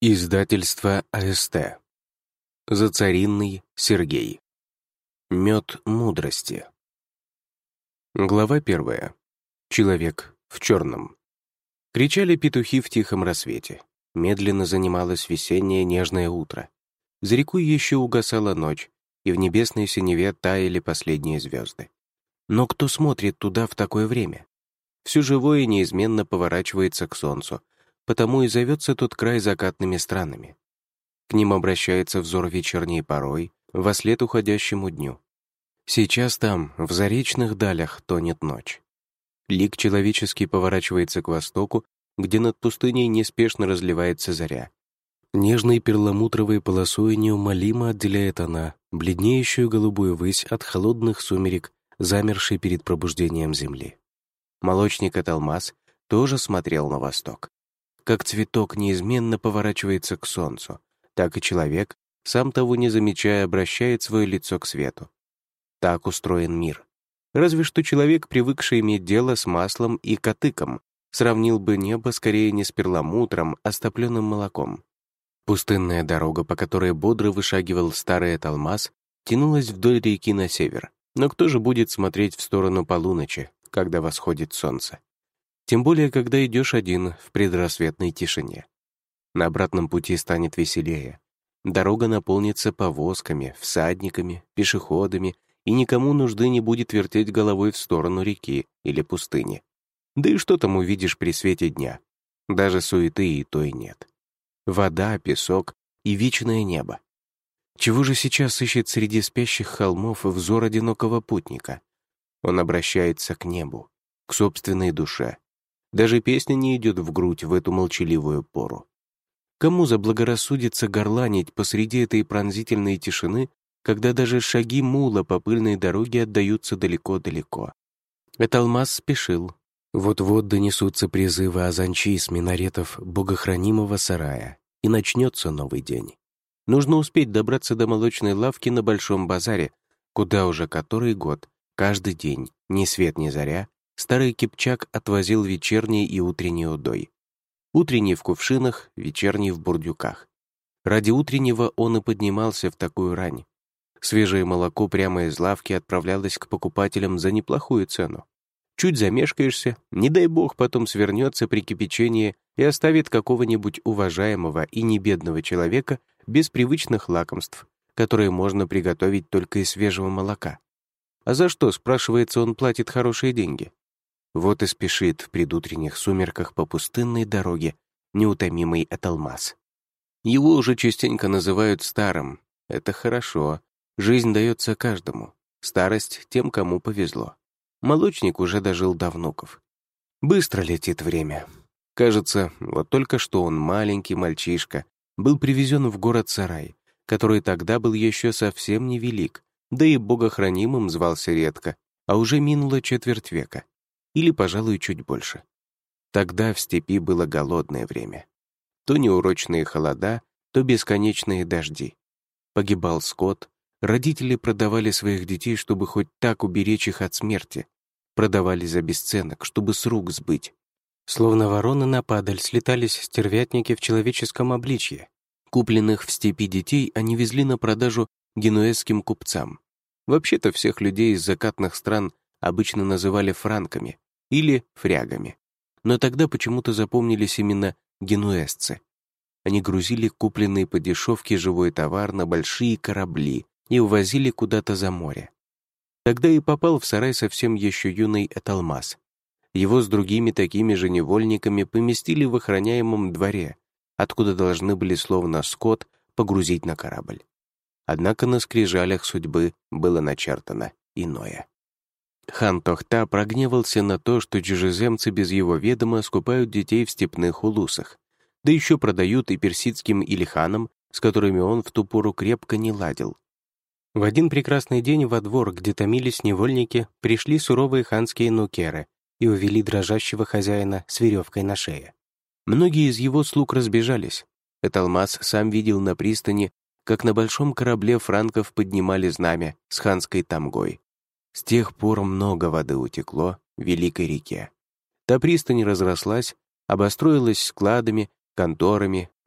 Издательство АСТ. Зацаринный Сергей. Мед мудрости. Глава 1. Человек в черном. Кричали петухи в тихом рассвете. Медленно занималось весеннее нежное утро. За рекой еще угасала ночь, и в небесной синеве таяли последние звезды. Но кто смотрит туда в такое время? Все живое неизменно поворачивается к солнцу, потому и зовется тот край закатными странами. К ним обращается взор вечерней порой, вослед уходящему дню. Сейчас там, в заречных далях, тонет ночь. Лик человеческий поворачивается к востоку, где над пустыней неспешно разливается заря. Нежной перламутровой полосой неумолимо отделяет она бледнеющую голубую высь от холодных сумерек, замершей перед пробуждением земли. Молочник Аталмас тоже смотрел на восток. Как цветок неизменно поворачивается к солнцу, так и человек, сам того не замечая, обращает свое лицо к свету. Так устроен мир. Разве что человек, привыкший иметь дело с маслом и катыком, сравнил бы небо скорее не с перламутром, а с топленым молоком. Пустынная дорога, по которой бодро вышагивал старый Аталмас, тянулась вдоль реки на север. Но кто же будет смотреть в сторону полуночи, когда восходит солнце? Тем более, когда идешь один в предрассветной тишине. На обратном пути станет веселее. Дорога наполнится повозками, всадниками, пешеходами, и никому нужды не будет вертеть головой в сторону реки или пустыни. Да и что там увидишь при свете дня? Даже суеты и той нет. Вода, песок и вечное небо. Чего же сейчас ищет среди спящих холмов взор одинокого путника? Он обращается к небу, к собственной душе. Даже песня не идет в грудь в эту молчаливую пору. Кому заблагорассудится горланить посреди этой пронзительной тишины, когда даже шаги мула по пыльной дороге отдаются далеко-далеко? Аталмас спешил. Вот-вот донесутся призывы азанчи с минаретов богохранимого сарая, и начнется новый день. Нужно успеть добраться до молочной лавки на Большом базаре, куда уже который год, каждый день, ни свет ни заря, старый кипчак отвозил вечерний и утренний удой. Утренний в кувшинах, вечерний в бурдюках. Ради утреннего он и поднимался в такую рань. Свежее молоко прямо из лавки отправлялось к покупателям за неплохую цену. Чуть замешкаешься, не дай бог потом свернется при кипячении и оставит какого-нибудь уважаемого и небедного человека без привычных лакомств, которые можно приготовить только из свежего молока. А за что, спрашивается, он платит хорошие деньги? Вот и спешит в предутренних сумерках по пустынной дороге неутомимый Аталмас. Его уже частенько называют старым. Это хорошо. Жизнь дается каждому. Старость тем, кому повезло. Молочник уже дожил до внуков. Быстро летит время. Кажется, вот только что он, маленький мальчишка, был привезен в город-сарай, который тогда был еще совсем невелик, да и богохранимым звался редко, а уже минуло четверть века. Или, пожалуй, чуть больше. Тогда в степи было голодное время. То неурочные холода, то бесконечные дожди. Погибал скот, родители продавали своих детей, чтобы хоть так уберечь их от смерти. Продавали за бесценок, чтобы с рук сбыть. Словно вороны на падаль слетались стервятники в человеческом обличье. Купленных в степи детей они везли на продажу генуэзским купцам. Вообще-то всех людей из закатных стран обычно называли франками или фрягами. Но тогда почему-то запомнились именно генуэзцы. Они грузили купленный по дешевке живой товар на большие корабли и увозили куда-то за море. Тогда и попал в сарай совсем еще юный Аталмас. Его с другими такими же невольниками поместили в охраняемом дворе, откуда должны были словно скот погрузить на корабль. Однако на скрижалях судьбы было начертано иное. Хан Тохта прогневался на то, что чужеземцы без его ведома скупают детей в степных улусах, да еще продают и персидским илиханам, с которыми он в ту пору крепко не ладил. В один прекрасный день во двор, где томились невольники, пришли суровые ханские нукеры и увели дрожащего хозяина с веревкой на шее. Многие из его слуг разбежались. Аталмас сам видел на пристани, как на большом корабле франков поднимали знамя с ханской тамгой. С тех пор много воды утекло в великой реке. Та пристань разрослась, обостроилась складами, конторами,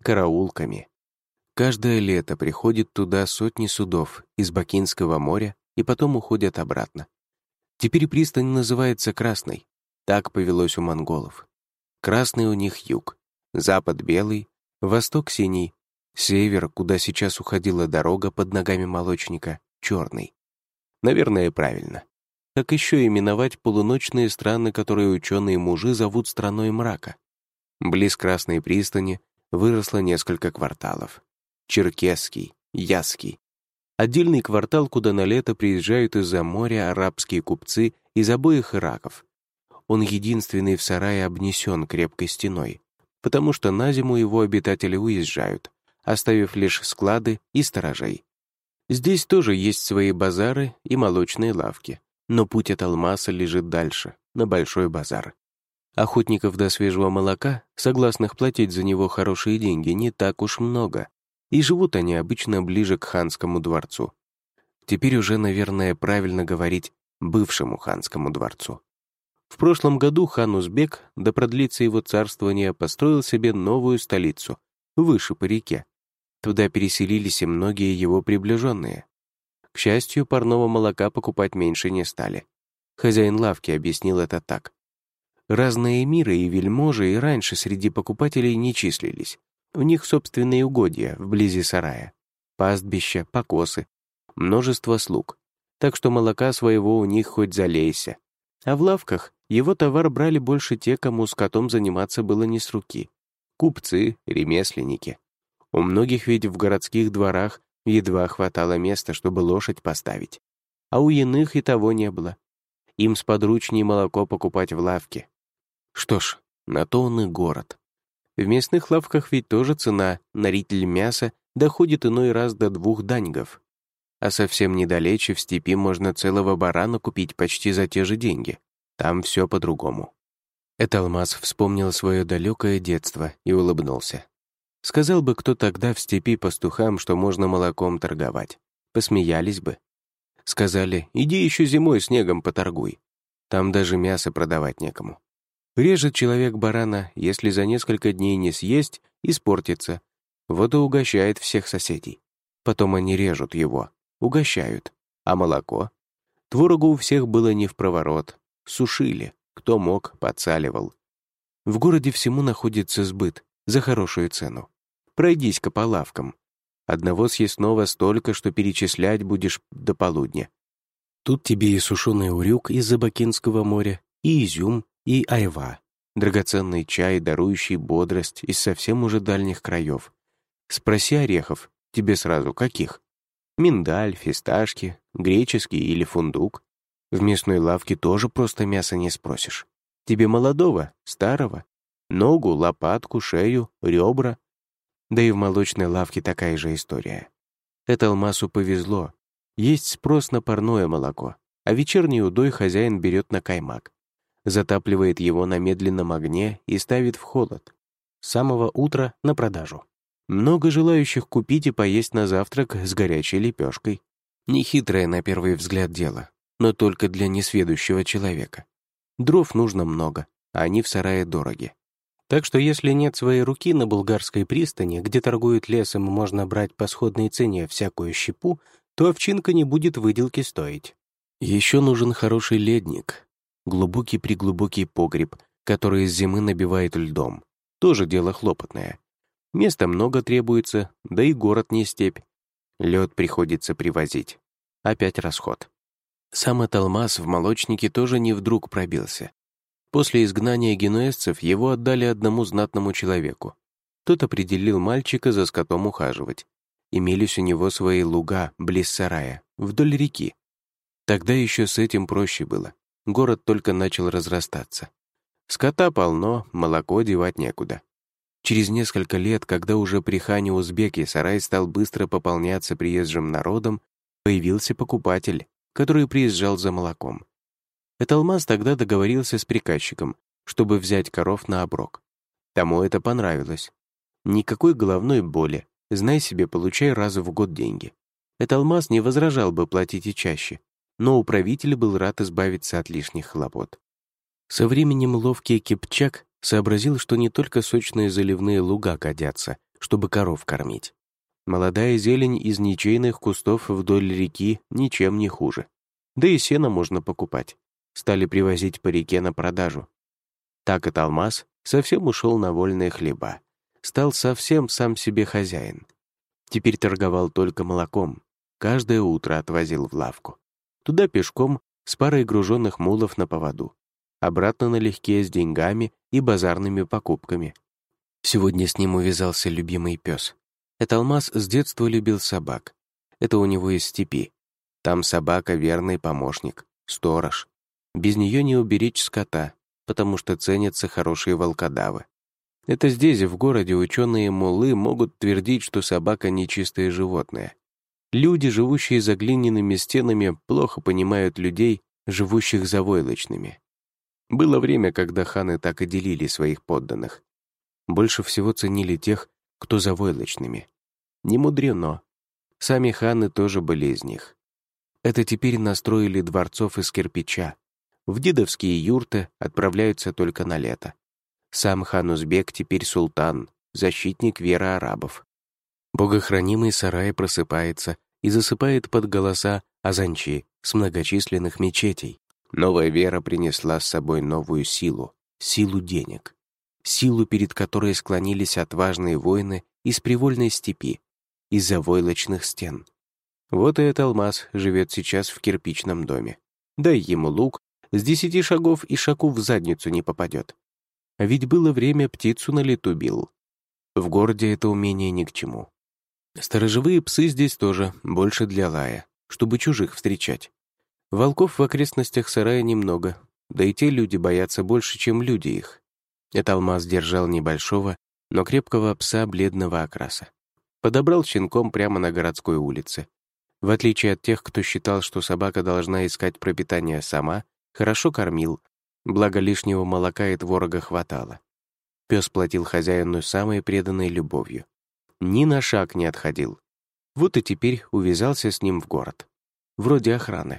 караулками. Каждое лето приходит туда сотни судов из Бакинского моря и потом уходят обратно. Теперь пристань называется Красной. Так повелось у монголов. Красный у них юг, запад белый, восток синий, север, куда сейчас уходила дорога под ногами молочника, черный. Наверное, правильно. Как еще именовать полуночные страны, которые ученые-мужи зовут страной мрака? Близ Красной пристани выросло несколько кварталов. Черкесский, Ясский. Отдельный квартал, куда на лето приезжают из-за моря арабские купцы из обоих Ираков. Он единственный в сарае обнесен крепкой стеной, потому что на зиму его обитатели уезжают, оставив лишь склады и сторожей. Здесь тоже есть свои базары и молочные лавки, но путь от Алмаса лежит дальше, на Большой базар. Охотников до свежего молока, согласных платить за него хорошие деньги, не так уж много, и живут они обычно ближе к ханскому дворцу. Теперь уже, наверное, правильно говорить бывшему ханскому дворцу. В прошлом году хан Узбек, да продлится его царствование, построил себе новую столицу, выше по реке. Туда переселились и многие его приближенные. К счастью, парного молока покупать меньше не стали. Хозяин лавки объяснил это так. Разные эмиры и вельможи и раньше среди покупателей не числились. У них собственные угодья вблизи сарая, пастбища, покосы, множество слуг. Так что молока своего у них хоть залейся. А в лавках его товар брали больше те, кому скотом заниматься было не с руки. Купцы, ремесленники. У многих ведь в городских дворах едва хватало места, чтобы лошадь поставить. А у иных и того не было. Им сподручнее молоко покупать в лавке. Что ж, на то он и город. В местных лавках ведь тоже цена на ритель мяса доходит иной раз до 2 даньгов. А совсем недалече в степи можно целого барана купить почти за те же деньги. Там все по-другому. Эталмаз вспомнил свое далекое детство и улыбнулся. Сказал бы кто тогда в степи пастухам, что можно молоком торговать. Посмеялись бы. Сказали, иди еще зимой снегом поторгуй. Там даже мясо продавать некому. Режет человек барана, если за несколько дней не съесть, испортится. Вот и угощает всех соседей. Потом они режут его, угощают. А молоко? Творогу у всех было не впроворот. Сушили. Кто мог, подсаливал. В городе всему находится сбыт, за хорошую цену. Пройдись-ка по лавкам. Одного съестного столько, что перечислять будешь до полудня. Тут тебе и сушеный урюк из-за Бакинского моря, и изюм, и айва. Драгоценный чай, дарующий бодрость из совсем уже дальних краев. Спроси орехов, тебе сразу каких? Миндаль, фисташки, греческий или фундук. В мясной лавке тоже просто мясо не спросишь. Тебе молодого, старого, ногу, лопатку, шею, ребра. Да и в молочной лавке такая же история. Эталмасу повезло. Есть спрос на парное молоко, а вечерний удой хозяин берет на каймак. Затапливает его на медленном огне и ставит в холод. С самого утра на продажу. Много желающих купить и поесть на завтрак с горячей лепешкой. Нехитрое на первый взгляд дело, но только для несведущего человека. Дров нужно много, а они в сарае дороги. Так что если нет своей руки на Булгарской пристани, где торгуют лесом и можно брать по сходной цене всякую щепу, то овчинка не будет выделки стоить. Еще нужен хороший ледник, глубокий-преглубокий погреб, который из зимы набивает льдом. Тоже дело хлопотное. Места много требуется, да и город не степь. Лед приходится привозить. Опять расход. Сам Эталмаз в молочнике тоже не вдруг пробился. После изгнания генуэзцев его отдали одному знатному человеку. Тот определил мальчика за скотом ухаживать. Имелись у него свои луга близ сарая, вдоль реки. Тогда еще с этим проще было. Город только начал разрастаться. Скота полно, молоко девать некуда. Через несколько лет, когда уже при хане Узбеке сарай стал быстро пополняться приезжим народом, появился покупатель, который приезжал за молоком. Эталмаз тогда договорился с приказчиком, чтобы взять коров на оброк. Тому это понравилось. Никакой головной боли, знай себе, получай раз в год деньги. Эталмаз не возражал бы платить и чаще, но управитель был рад избавиться от лишних хлопот. Со временем ловкий Кипчак сообразил, что не только сочные заливные луга годятся, чтобы коров кормить. Молодая зелень из ничейных кустов вдоль реки ничем не хуже. Да и сено можно покупать. Стали привозить по реке на продажу. Так и Алмаз совсем ушел на вольные хлеба. Стал совсем сам себе хозяин. Теперь торговал только молоком. Каждое утро отвозил в лавку. Туда пешком с парой груженных мулов на поводу. Обратно налегке с деньгами и базарными покупками. Сегодня с ним увязался любимый пес. Алмаз с детства любил собак. Это у него из степи. Там собака — верный помощник, сторож. Без нее не уберечь скота, потому что ценятся хорошие волкодавы. Это здесь, в городе, ученые-муллы могут твердить, что собака — нечистое животное. Люди, живущие за глиняными стенами, плохо понимают людей, живущих за войлочными. Было время, когда ханы так и делили своих подданных. Больше всего ценили тех, кто за войлочными. Не мудрено. Сами ханы тоже были из них. Это теперь настроили дворцов из кирпича. В дедовские юрты отправляются только на лето. Сам хан Узбек теперь султан, защитник веры арабов. Богохранимый сарай просыпается и засыпает под голоса азанчи с многочисленных мечетей. Новая вера принесла с собой новую силу, силу денег. Силу, перед которой склонились отважные воины из привольной степи, из-за войлочных стен. Вот и этот Алмаз живет сейчас в кирпичном доме. Дай ему лук, с 10 шагов и шаку в задницу не попадет. А ведь было время, птицу на лету бил. В городе это умение ни к чему. Сторожевые псы здесь тоже, больше для лая, чтобы чужих встречать. Волков в окрестностях сарая немного, да и те люди боятся больше, чем люди их. Алмаз держал небольшого, но крепкого пса бледного окраса. Подобрал щенком прямо на городской улице. В отличие от тех, кто считал, что собака должна искать пропитание сама, хорошо кормил, благо лишнего молока и творога хватало. Пес платил хозяину самой преданной любовью. Ни на шаг не отходил. Вот и теперь увязался с ним в город. Вроде охраны.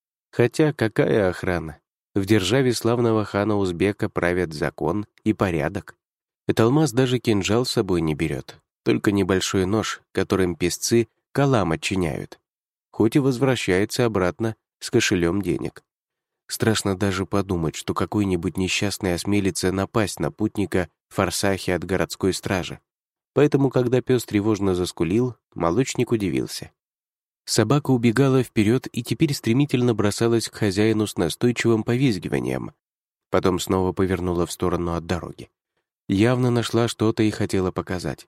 Хотя какая охрана? В державе славного хана Узбека правят закон и порядок. Алмаз даже кинжал с собой не берет, только небольшой нож, которым песцы калам отчиняют. Хоть и возвращается обратно с кошелем денег. Страшно даже подумать, что какой-нибудь несчастный осмелится напасть на путника в форсахе от городской стражи. Поэтому, когда пес тревожно заскулил, молочник удивился. Собака убегала вперед и теперь стремительно бросалась к хозяину с настойчивым повизгиванием. Потом снова повернула в сторону от дороги. Явно нашла что-то и хотела показать.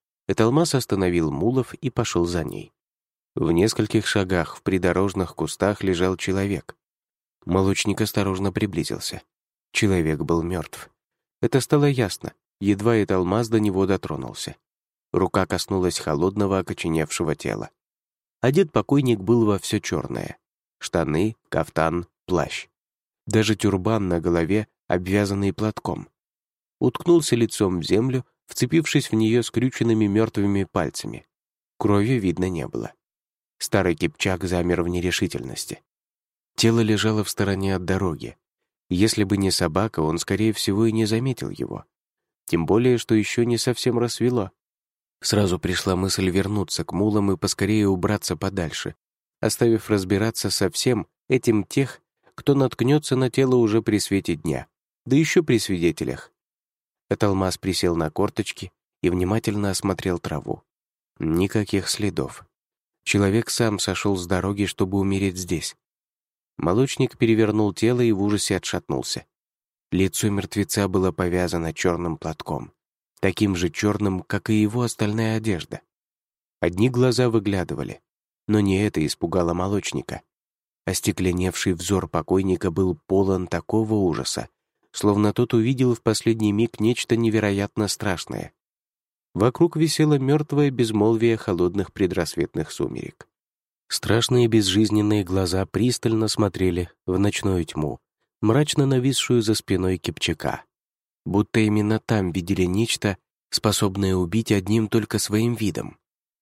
Алмаз остановил мулов и пошел за ней. В нескольких шагах в придорожных кустах лежал человек. Молочник осторожно приблизился. Человек был мертв. Это стало ясно, едва Алмаз до него дотронулся. Рука коснулась холодного окоченевшего тела. Одет покойник был во все черное. Штаны, кафтан, плащ. Даже тюрбан на голове, обвязанный платком. Уткнулся лицом в землю, вцепившись в нее скрюченными мертвыми пальцами. Крови видно не было. Старый кипчак замер в нерешительности. Тело лежало в стороне от дороги. Если бы не собака, он, скорее всего, и не заметил его. Тем более, что еще не совсем рассвело. Сразу пришла мысль вернуться к мулам и поскорее убраться подальше, оставив разбираться со всем этим тех, кто наткнется на тело уже при свете дня, да еще при свидетелях. Алмаз присел на корточки и внимательно осмотрел траву. Никаких следов. Человек сам сошел с дороги, чтобы умереть здесь. Молочник перевернул тело и в ужасе отшатнулся. Лицо мертвеца было повязано черным платком, таким же черным, как и его остальная одежда. Одни глаза выглядывали, но не это испугало молочника. Остекленевший взор покойника был полон такого ужаса, словно тот увидел в последний миг нечто невероятно страшное. Вокруг висело мертвое безмолвие холодных предрассветных сумерек. Страшные безжизненные глаза пристально смотрели в ночную тьму, мрачно нависшую за спиной Кипчака. Будто именно там видели нечто, способное убить одним только своим видом.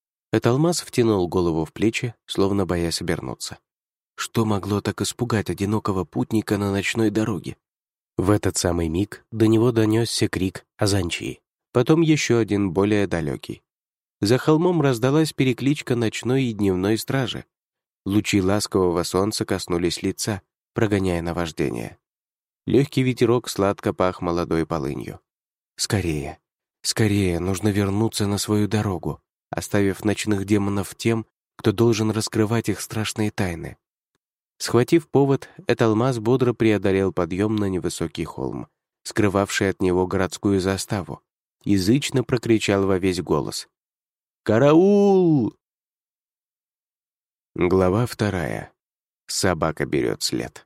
Алмаз втянул голову в плечи, словно боясь обернуться. Что могло так испугать одинокого путника на ночной дороге? В этот самый миг до него донесся крик азанчии. Потом еще один, более далекий. За холмом раздалась перекличка ночной и дневной стражи. Лучи ласкового солнца коснулись лица, прогоняя наваждение. Легкий ветерок сладко пах молодой полынью. Скорее, скорее, нужно вернуться на свою дорогу, оставив ночных демонов тем, кто должен раскрывать их страшные тайны. Схватив повод, Эталмаз бодро преодолел подъем на невысокий холм, скрывавший от него городскую заставу, язычно прокричал во весь голос: «Караул!» Глава 2. Собака берет след.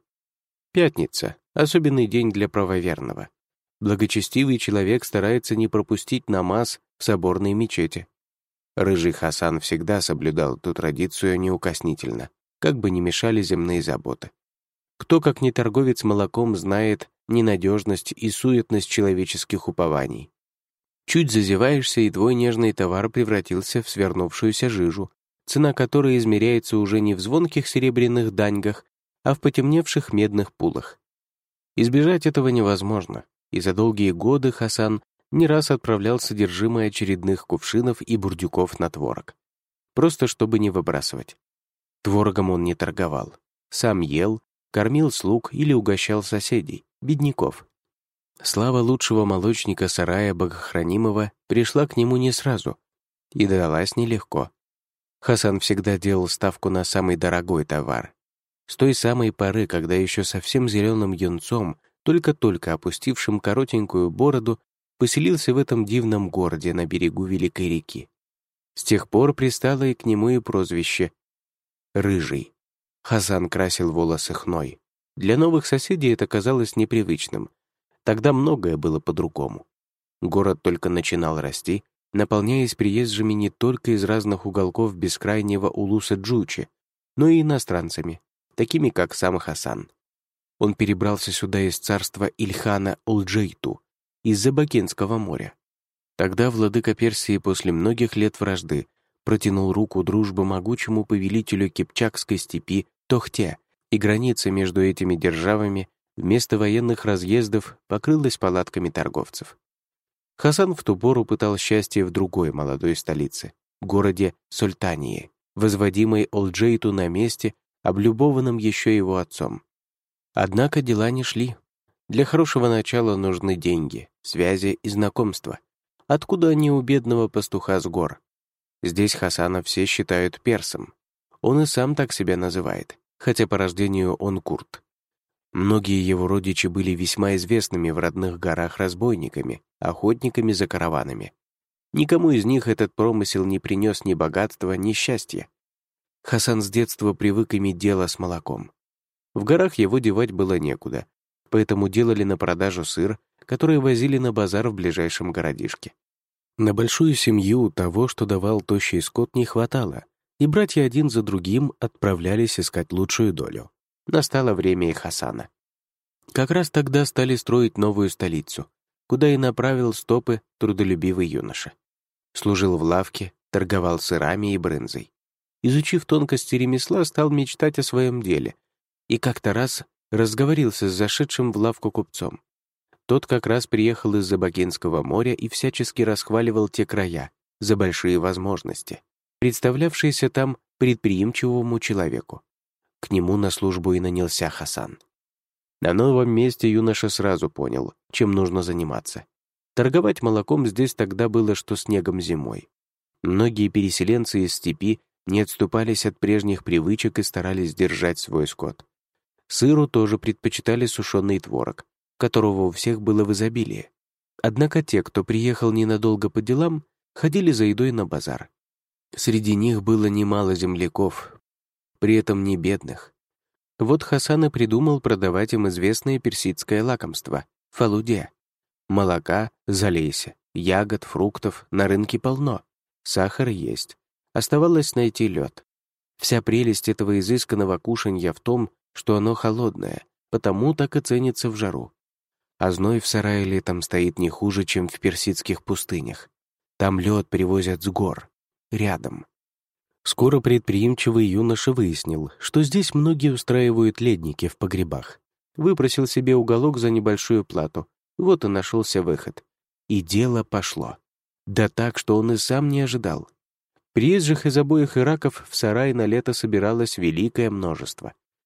Пятница — особенный день для правоверного. Благочестивый человек старается не пропустить намаз в соборной мечети. Рыжий Хасан всегда соблюдал эту традицию неукоснительно, как бы ни мешали земные заботы. Кто, как не торговец молоком, знает ненадежность и суетность человеческих упований. Чуть зазеваешься, и твой нежный товар превратился в свернувшуюся жижу, цена которой измеряется уже не в звонких серебряных даньгах, а в потемневших медных пулах. Избежать этого невозможно, и за долгие годы Хасан не раз отправлял содержимое очередных кувшинов и бурдюков на творог, просто чтобы не выбрасывать. Творогом он не торговал, сам ел, кормил слуг или угощал соседей, бедняков. Слава лучшего молочника сарая Богохранимого пришла к нему не сразу и далась нелегко. Хасан всегда делал ставку на самый дорогой товар. С той самой поры, когда еще совсем зеленым юнцом, только-только опустившим коротенькую бороду, поселился в этом дивном городе на берегу Великой реки. С тех пор пристало и к нему и прозвище «Рыжий». Хасан красил волосы хной. Для новых соседей это казалось непривычным. Тогда многое было по-другому. Город только начинал расти, наполняясь приезжими не только из разных уголков бескрайнего улуса Джучи, но и иностранцами, такими как сам Хасан. Он перебрался сюда из царства Ильхана Олджейту, из-за Бакинского моря. Тогда владыка Персии после многих лет вражды протянул руку дружбы могучему повелителю Кипчакской степи Тохте, и граница между этими державами вместо военных разъездов покрылась палатками торговцев. Хасан в ту пору пытал счастье в другой молодой столице, городе Султании, возводимой Олджейту на месте, облюбованном еще его отцом. Однако дела не шли. Для хорошего начала нужны деньги, связи и знакомства. Откуда они у бедного пастуха с гор? Здесь Хасана все считают персом. Он и сам так себя называет, хотя по рождению он курд. Многие его родичи были весьма известными в родных горах разбойниками, охотниками за караванами. Никому из них этот промысел не принес ни богатства, ни счастья. Хасан с детства привык иметь дело с молоком. В горах его девать было некуда, поэтому делали на продажу сыр, который возили на базар в ближайшем городишке. На большую семью того, что давал тощий скот, не хватало, и братья один за другим отправлялись искать лучшую долю. Настало время и Хасана. Как раз тогда стали строить новую столицу, куда и направил стопы трудолюбивый юноша. Служил в лавке, торговал сырами и брынзой. Изучив тонкости ремесла, стал мечтать о своем деле и как-то раз разговорился с зашедшим в лавку купцом. Тот как раз приехал из-за Бакинского моря и всячески расхваливал те края за большие возможности, представлявшиеся там предприимчивому человеку. К нему на службу и нанялся Хасан. На новом месте юноша сразу понял, чем нужно заниматься. Торговать молоком здесь тогда было, что снегом зимой. Многие переселенцы из степи не отступались от прежних привычек и старались держать свой скот. Сыру тоже предпочитали сушеный творог, которого у всех было в изобилии. Однако те, кто приехал ненадолго по делам, ходили за едой на базар. Среди них было немало земляков, при этом не бедных. Вот Хасан и придумал продавать им известное персидское лакомство — фалуде. Молока залейся, ягод, фруктов на рынке полно, сахар есть. Оставалось найти лед. Вся прелесть этого изысканного кушанья в том, что оно холодное, потому так и ценится в жару. А зной в сарае летом стоит не хуже, чем в персидских пустынях. Там лед привозят с гор, рядом. Скоро предприимчивый юноша выяснил, что здесь многие устраивают ледники в погребах. Выпросил себе уголок за небольшую плату. Вот и нашелся выход. И дело пошло. Да так, что он и сам не ожидал. Приезжих из обоих Ираков в сарай на лето собиралось великое множество.